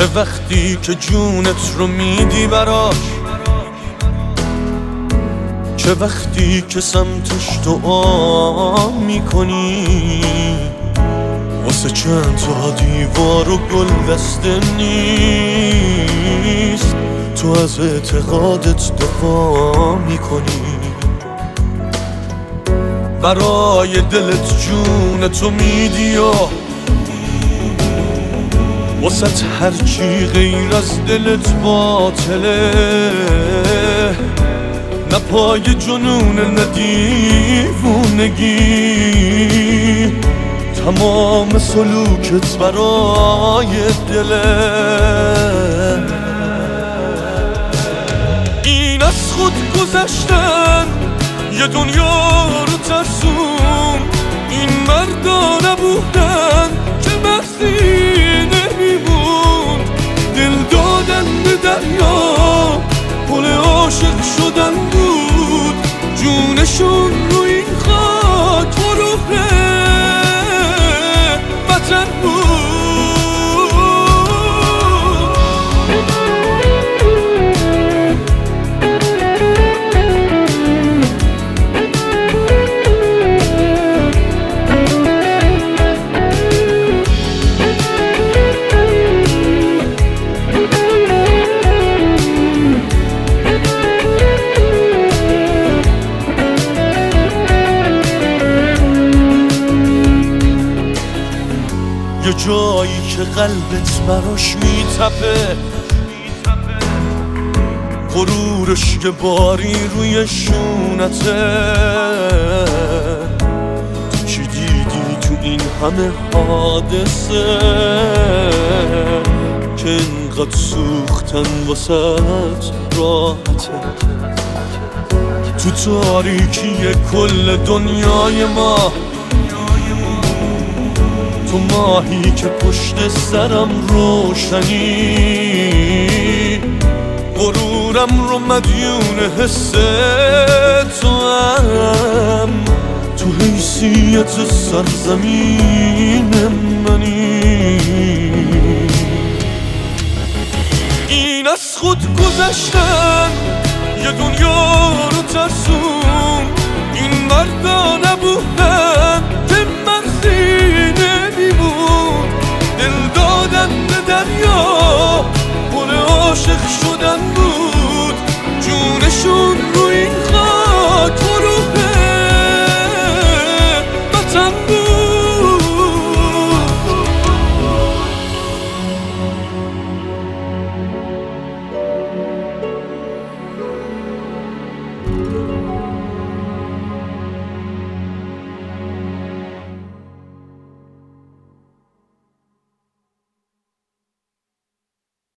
چه وقتی که جونت رو میدی براش، چه وقتی که سمتش دعا میکنی، واسه چند تا دیوار و گل دسته نیست، تو از اعتقادت دفاع میکنی، برای دلت جونتو میدی و واسه هرچی غیر از دلت باطله، نه پای جنون نه دیوونگی، تمام سلوکت برای دله. این از خود گذشتن یه دنیا رو ترسون، این مردا نبودن که بحثی نمیبود، دل دادن به دریا پل عاشق شدن بود، جونشون رو این خاک روح وطن بود. یه جایی که قلبت براش میتپه، غرورش یه باری روی شونته، تو چی دیدی تو این همه حادثه که اینقدر سوختن واسهت راحته، تو تاریکی کل دنیای ما، تو ماهی که پشت سرم روشنی، غرورم رو مدیون حس تو هم، تو حیثیت سرزمین منی. این از خود گذشتن یه دنیا رو ترسون، این مردا نبودن که مرزی نمیبود، دل دادن به دریا پل عاشق شدن بود،